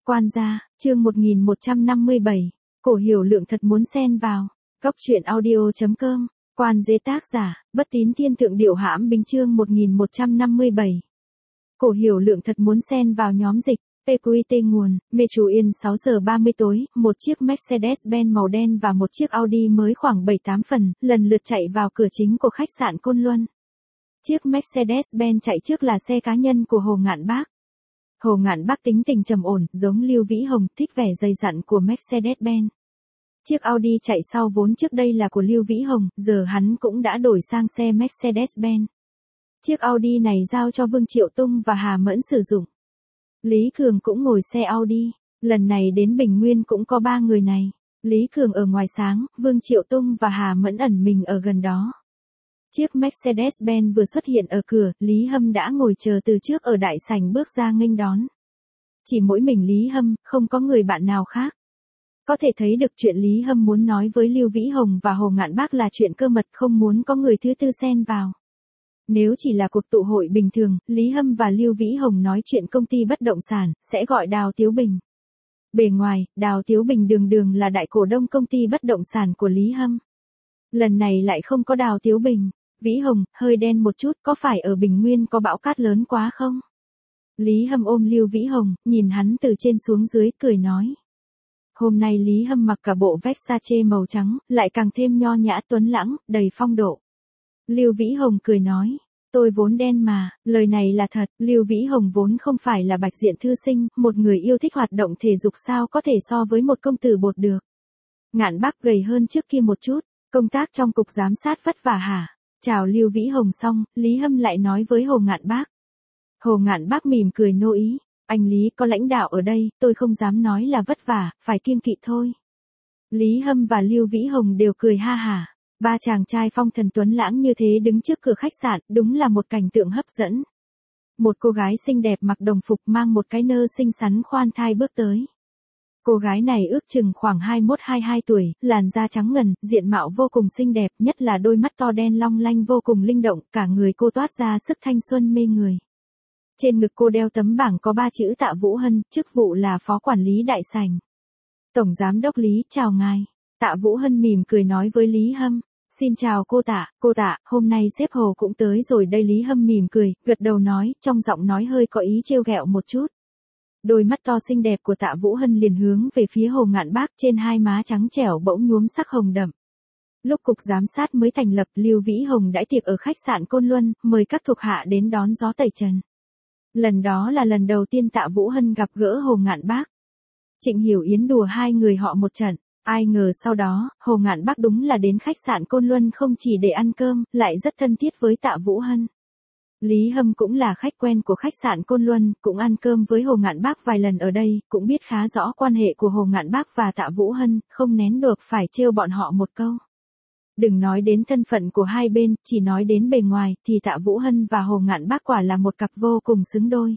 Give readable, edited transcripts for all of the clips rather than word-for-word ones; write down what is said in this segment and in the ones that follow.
Quan gia, chương 1157. Cổ Hiểu Lượng thật muốn xen vào. Góc truyện audio.com. Quan dế tác giả, Bất Tín Thiên Thượng Điệu Hãm Bính chương 1157. Cổ Hiểu Lượng thật muốn xen vào nhóm dịch. PQT nguồn, Mê Chú Yên 6 giờ 30 tối, một chiếc Mercedes-Benz màu đen và một chiếc Audi mới khoảng 7-8 phần, lần lượt chạy vào cửa chính của khách sạn Côn Luân. Chiếc Mercedes-Benz chạy trước là xe cá nhân của Hồ Ngạn Bác. Hồ Ngạn Bác tính tình trầm ổn, giống Lưu Vĩ Hồng, thích vẻ dày dặn của Mercedes-Benz. Chiếc Audi chạy sau vốn trước đây là của Lưu Vĩ Hồng, giờ hắn cũng đã đổi sang xe Mercedes-Benz. Chiếc Audi này giao cho Vương Triệu Tung và Hà Mẫn sử dụng. Lý Cường cũng ngồi xe Audi, lần này đến Bình Nguyên cũng có 3 người này. Lý Cường ở ngoài sáng, Vương Triệu Tung và Hà Mẫn ẩn mình ở gần đó. Chiếc Mercedes-Benz vừa xuất hiện ở cửa, Lý Hâm đã ngồi chờ từ trước ở đại sảnh bước ra nghênh đón. Chỉ mỗi mình Lý Hâm, không có người bạn nào khác. Có thể thấy được chuyện Lý Hâm muốn nói với Lưu Vĩ Hồng và Hồ Ngạn Bác là chuyện cơ mật, không muốn có người thứ tư xen vào. Nếu chỉ là cuộc tụ hội bình thường, Lý Hâm và Lưu Vĩ Hồng nói chuyện công ty bất động sản, sẽ gọi Đào Tiếu Bình. Bề ngoài, Đào Tiếu Bình đường là đại cổ đông công ty bất động sản của Lý Hâm. Lần này lại không có Đào Tiếu Bình. Vĩ Hồng, hơi đen một chút, có phải ở Bình Nguyên có bão cát lớn quá không? Lý Hâm ôm Lưu Vĩ Hồng, nhìn hắn từ trên xuống dưới, cười nói. Hôm nay Lý Hâm mặc cả bộ Versace màu trắng, lại càng thêm nho nhã tuấn lãng, đầy phong độ. Lưu Vĩ Hồng cười nói, tôi vốn đen mà, lời này là thật. Lưu Vĩ Hồng vốn không phải là bạch diện thư sinh, một người yêu thích hoạt động thể dục sao có thể so với một công tử bột được. Ngạn Bác gầy hơn trước kia một chút, công tác trong cục giám sát vất vả hả? Chào Lưu Vĩ Hồng xong, Lý Hâm lại nói với Hồ Ngạn Bác. Hồ Ngạn Bác mỉm cười nô ý, anh Lý có lãnh đạo ở đây, tôi không dám nói là vất vả, phải kiêng kỵ thôi. Lý Hâm và Lưu Vĩ Hồng đều cười ha hả. Ba chàng trai phong thần tuấn lãng như thế đứng trước cửa khách sạn, đúng là một cảnh tượng hấp dẫn. Một cô gái xinh đẹp mặc đồng phục mang một cái nơ xinh xắn khoan thai bước tới. Cô gái này ước chừng khoảng 21-22 tuổi, làn da trắng ngần, diện mạo vô cùng xinh đẹp, nhất là đôi mắt to đen long lanh vô cùng linh động, cả người cô toát ra sức thanh xuân mê người. Trên ngực cô đeo tấm bảng có 3 chữ Tạ Vũ Hân, chức vụ là phó quản lý đại sảnh. Tổng giám đốc Lý, chào ngài. Tạ Vũ Hân mỉm cười nói với Lý Hâm. Xin chào cô Tạ, hôm nay sếp Hồ cũng tới rồi đây. Lý Hâm mỉm cười, gật đầu nói, trong giọng nói hơi có ý trêu ghẹo một chút. Đôi mắt to xinh đẹp của Tạ Vũ Hân liền hướng về phía Hồ Ngạn Bác, trên hai má trắng trẻo bỗng nhuốm sắc hồng đậm. Lúc cục giám sát mới thành lập, Lưu Vĩ Hồng đãi tiệc ở khách sạn Côn Luân, mời các thuộc hạ đến đón gió tẩy trần. Lần đó là lần đầu tiên Tạ Vũ Hân gặp gỡ Hồ Ngạn Bác. Trịnh Hiểu Yến đùa hai người họ một trận, ai ngờ sau đó, Hồ Ngạn Bác đúng là đến khách sạn Côn Luân không chỉ để ăn cơm, lại rất thân thiết với Tạ Vũ Hân. Lý Hâm cũng là khách quen của khách sạn Côn Luân, cũng ăn cơm với Hồ Ngạn Bác vài lần ở đây, cũng biết khá rõ quan hệ của Hồ Ngạn Bác và Tạ Vũ Hân, không nén được phải trêu bọn họ một câu. Đừng nói đến thân phận của hai bên, chỉ nói đến bề ngoài, thì Tạ Vũ Hân và Hồ Ngạn Bác quả là một cặp vô cùng xứng đôi.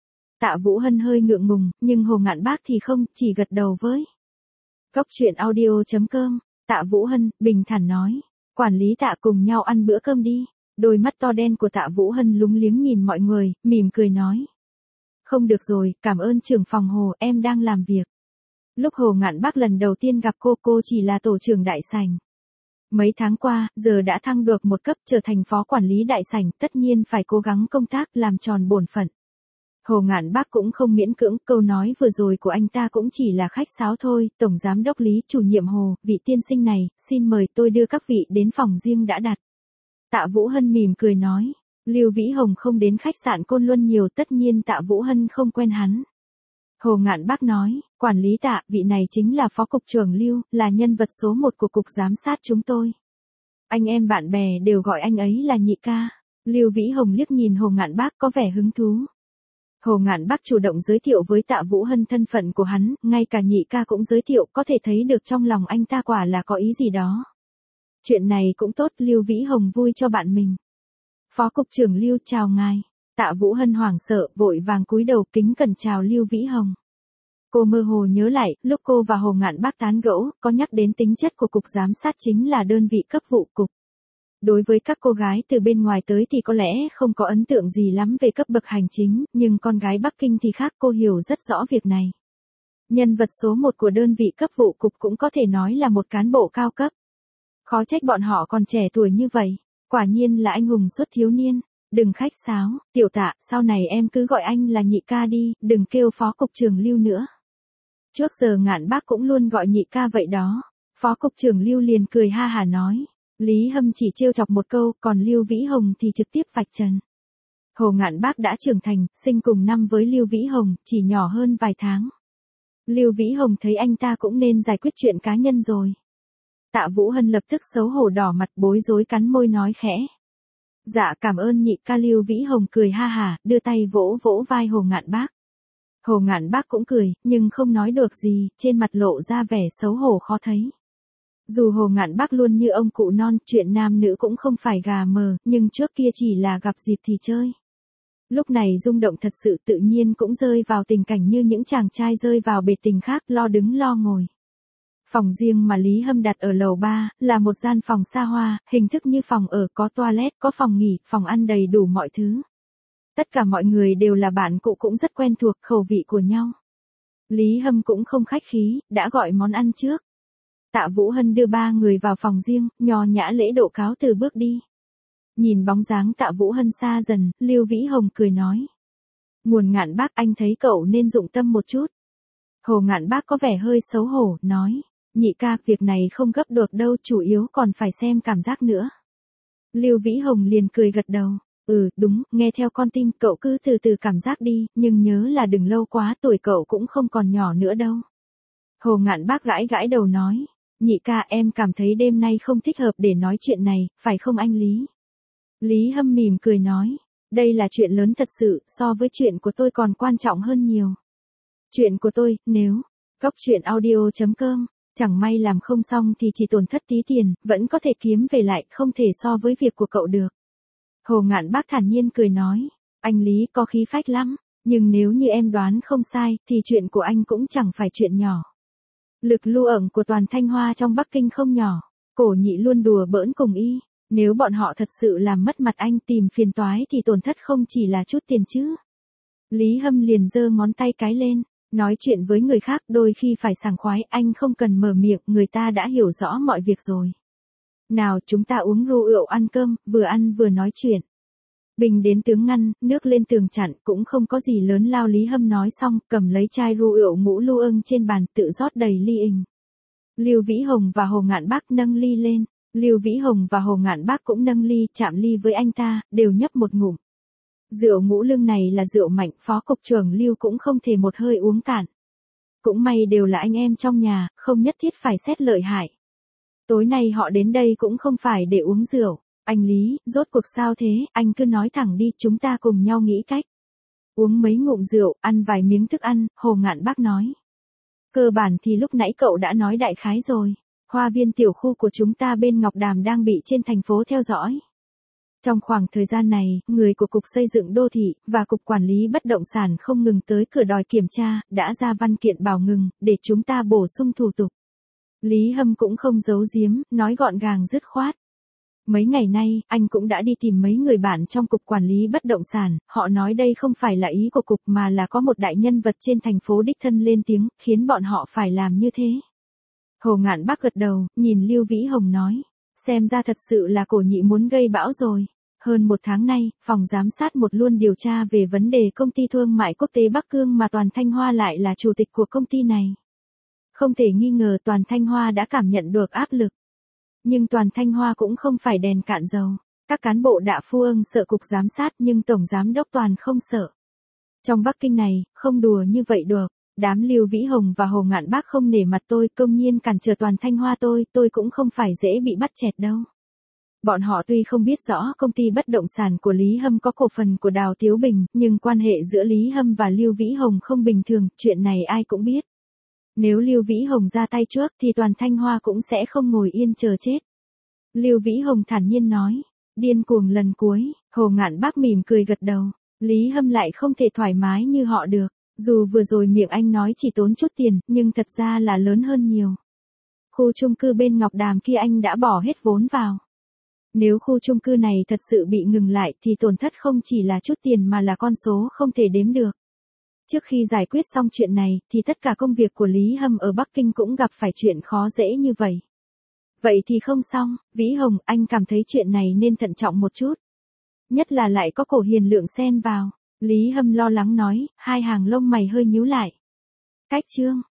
Tạ Vũ Hân hơi ngượng ngùng, nhưng Hồ Ngạn Bác thì không, chỉ gật đầu với. Góc truyện audio.com. Tạ Vũ Hân, bình thản nói. Quản lý Tạ cùng nhau ăn bữa cơm đi. Đôi mắt to đen của Tạ Vũ Hân lúng liếng nhìn mọi người, mỉm cười nói. Không được rồi, cảm ơn trưởng phòng Hồ, em đang làm việc. Lúc Hồ Ngạn Bác lần đầu tiên gặp cô chỉ là tổ trưởng đại sảnh. Mấy tháng qua, giờ đã thăng được một cấp trở thành phó quản lý đại sảnh, tất nhiên phải cố gắng công tác, làm tròn bổn phận. Hồ Ngạn Bác cũng không miễn cưỡng, câu nói vừa rồi của anh ta cũng chỉ là khách sáo thôi. Tổng giám đốc Lý, chủ nhiệm Hồ, vị tiên sinh này, xin mời tôi đưa các vị đến phòng riêng đã đặt. Tạ Vũ Hân mỉm cười nói, Lưu Vĩ Hồng không đến khách sạn Côn Luân nhiều, tất nhiên Tạ Vũ Hân không quen hắn. Hồ Ngạn Bác nói, quản lý Tạ, vị này chính là phó cục trưởng Lưu, là nhân vật số 1 của cục giám sát chúng tôi. Anh em bạn bè đều gọi anh ấy là nhị ca. Lưu Vĩ Hồng liếc nhìn Hồ Ngạn Bác có vẻ hứng thú. Hồ Ngạn Bác chủ động giới thiệu với Tạ Vũ Hân thân phận của hắn, ngay cả nhị ca cũng giới thiệu, có thể thấy được trong lòng anh ta quả là có ý gì đó. Chuyện này cũng tốt, Lưu Vĩ Hồng vui cho bạn mình. Phó cục trưởng Lưu, chào ngài. Tạ Vũ Hân hoảng sợ, vội vàng cúi đầu kính cẩn chào Lưu Vĩ Hồng. Cô mơ hồ nhớ lại, lúc cô và Hồ Ngạn Bác tán gẫu, có nhắc đến tính chất của cục giám sát chính là đơn vị cấp vụ cục. Đối với các cô gái từ bên ngoài tới thì có lẽ không có ấn tượng gì lắm về cấp bậc hành chính, nhưng con gái Bắc Kinh thì khác, cô hiểu rất rõ việc này. Nhân vật số 1 của đơn vị cấp vụ cục cũng có thể nói là một cán bộ cao cấp. Khó trách bọn họ còn trẻ tuổi như vậy, quả nhiên là anh hùng xuất thiếu niên. Đừng khách sáo, Tiểu Tạ, sau này em cứ gọi anh là Nhị ca đi, đừng kêu Phó Cục trưởng Lưu nữa. Trước giờ Ngạn Bác cũng luôn gọi Nhị ca vậy đó. Phó Cục trưởng Lưu liền cười ha hả nói. Lý Hâm chỉ trêu chọc một câu, còn Lưu Vĩ Hồng thì trực tiếp vạch trần. Hồ Ngạn Bác đã trưởng thành, sinh cùng năm với Lưu Vĩ Hồng, chỉ nhỏ hơn vài tháng. Lưu Vĩ Hồng thấy anh ta cũng nên giải quyết chuyện cá nhân rồi. Tạ Vũ Hân lập tức xấu hổ đỏ mặt bối rối cắn môi nói khẽ. Dạ cảm ơn Nhị ca. Lưu Vĩ Hồng cười ha hả, đưa tay vỗ vỗ vai Hồ Ngạn Bác. Hồ Ngạn Bác cũng cười, nhưng không nói được gì, trên mặt lộ ra vẻ xấu hổ khó thấy. Dù Hồ Ngạn Bác luôn như ông cụ non, chuyện nam nữ cũng không phải gà mờ, nhưng trước kia chỉ là gặp dịp thì chơi. Lúc này rung động thật sự tự nhiên cũng rơi vào tình cảnh như những chàng trai rơi vào bể tình khác, lo đứng lo ngồi. Phòng riêng mà Lý Hâm đặt ở lầu 3, là một gian phòng xa hoa, hình thức như phòng ở, có toilet, có phòng nghỉ, phòng ăn đầy đủ mọi thứ. Tất cả mọi người đều là bạn cũ cũng rất quen thuộc khẩu vị của nhau. Lý Hâm cũng không khách khí, đã gọi món ăn trước. Tạ Vũ Hân đưa 3 người vào phòng riêng, nho nhã lễ độ cáo từ bước đi. Nhìn bóng dáng Tạ Vũ Hân xa dần, Lưu Vĩ Hồng cười nói. Nguồn Ngạn Bác, anh thấy cậu nên dụng tâm một chút. Hồ Ngạn Bác có vẻ hơi xấu hổ, nói. Nhị ca, việc này không gấp được đâu, chủ yếu còn phải xem cảm giác nữa. Lưu Vĩ Hồng liền cười gật đầu. Đúng, nghe theo con tim, cậu cứ từ từ cảm giác đi, nhưng nhớ là đừng lâu quá, tuổi cậu cũng không còn nhỏ nữa đâu. Hồ Ngạn Bác gãi gãi đầu nói. Nhị ca, em cảm thấy đêm nay không thích hợp để nói chuyện này, phải không anh Lý? Lý Hâm mỉm cười nói. Đây là chuyện lớn thật sự, so với chuyện của tôi còn quan trọng hơn nhiều. Chuyện của tôi, nếu Cóc truyện audio.com, chẳng may làm không xong thì chỉ tổn thất tí tiền, vẫn có thể kiếm về lại, không thể so với việc của cậu được. Hồ Ngạn Bác thản nhiên cười nói. Anh Lý có khí phách lắm, nhưng nếu như em đoán không sai, thì chuyện của anh cũng chẳng phải chuyện nhỏ. Lực lưu ẩn của toàn Thanh Hoa trong Bắc Kinh không nhỏ. Cổ Nhị luôn đùa bỡn cùng y. Nếu bọn họ thật sự làm mất mặt anh tìm phiền toái thì tổn thất không chỉ là chút tiền chứ. Lý Hâm liền giơ ngón tay cái lên. Nói chuyện với người khác đôi khi phải sảng khoái, anh không cần mở miệng, người ta đã hiểu rõ mọi việc rồi. Nào chúng ta uống rượu ăn cơm, vừa ăn vừa nói chuyện. Bình đến tướng ngăn, nước lên tường chặn, cũng không có gì lớn lao. Lý Hâm nói xong, cầm lấy chai rượu ngũ lưu ưng trên bàn, tự rót đầy ly ình. Lưu Vĩ Hồng và Hồ Ngạn Bác nâng ly lên. Lưu Vĩ Hồng và Hồ Ngạn Bác cũng nâng ly, chạm ly với anh ta, đều nhấp một ngụm. Rượu ngũ lương này là rượu mạnh, Phó Cục trưởng Lưu cũng không thể một hơi uống cạn. Cũng may đều là anh em trong nhà, không nhất thiết phải xét lợi hại. Tối nay họ đến đây cũng không phải để uống rượu. Anh Lý, rốt cuộc sao thế, anh cứ nói thẳng đi, chúng ta cùng nhau nghĩ cách. Uống mấy ngụm rượu, ăn vài miếng thức ăn, Hồ Ngạn Bác nói. Cơ bản thì lúc nãy cậu đã nói đại khái rồi. Hoa viên tiểu khu của chúng ta bên Ngọc Đàm đang bị trên thành phố theo dõi. Trong khoảng thời gian này, người của Cục Xây dựng Đô thị và Cục Quản lý Bất động sản không ngừng tới cửa đòi kiểm tra, đã ra văn kiện bảo ngừng, để chúng ta bổ sung thủ tục. Lý Hâm cũng không giấu giếm, nói gọn gàng dứt khoát. Mấy ngày nay, anh cũng đã đi tìm mấy người bạn trong Cục Quản lý Bất động sản, họ nói đây không phải là ý của Cục mà là có một đại nhân vật trên thành phố đích thân lên tiếng, khiến bọn họ phải làm như thế. Hồ Ngạn Bác gật đầu, nhìn Lưu Vĩ Hồng nói. Xem ra thật sự là Cổ Nhị muốn gây bão rồi. Hơn một tháng nay, phòng giám sát một luôn điều tra về vấn đề công ty thương mại quốc tế Bắc Cương mà Toàn Thanh Hoa lại là chủ tịch của công ty này. Không thể nghi ngờ Toàn Thanh Hoa đã cảm nhận được áp lực. Nhưng Toàn Thanh Hoa cũng không phải đèn cạn dầu. Các cán bộ Đạ Phu Ưng sợ cục giám sát nhưng Tổng Giám đốc Toàn không sợ. Trong Bắc Kinh này, không đùa như vậy được. Đám Lưu Vĩ Hồng và Hồ Ngạn Bác không nể mặt tôi, công nhiên cản trở Toàn Thanh Hoa tôi cũng không phải dễ bị bắt chẹt đâu. Bọn họ tuy không biết rõ công ty bất động sản của Lý Hâm có cổ phần của Đào Tiếu Bình, nhưng quan hệ giữa Lý Hâm và Lưu Vĩ Hồng không bình thường, chuyện này ai cũng biết. Nếu Lưu Vĩ Hồng ra tay trước thì Toàn Thanh Hoa cũng sẽ không ngồi yên chờ chết. Lưu Vĩ Hồng thản nhiên nói, điên cuồng lần cuối, Hồ Ngạn Bác mỉm cười gật đầu, Lý Hâm lại không thể thoải mái như họ được. Dù vừa rồi miệng anh nói chỉ tốn chút tiền, nhưng thật ra là lớn hơn nhiều. Khu chung cư bên Ngọc Đàm kia anh đã bỏ hết vốn vào. Nếu khu chung cư này thật sự bị ngừng lại thì tổn thất không chỉ là chút tiền mà là con số không thể đếm được. Trước khi giải quyết xong chuyện này, thì tất cả công việc của Lý Hâm ở Bắc Kinh cũng gặp phải chuyện khó dễ như vậy. Vậy thì không xong, Vĩ Hồng, anh cảm thấy chuyện này nên thận trọng một chút. Nhất là lại có Cổ Hiền Lượng xen vào. Lý Hâm lo lắng nói, hai hàng lông mày hơi nhíu lại. Cách chương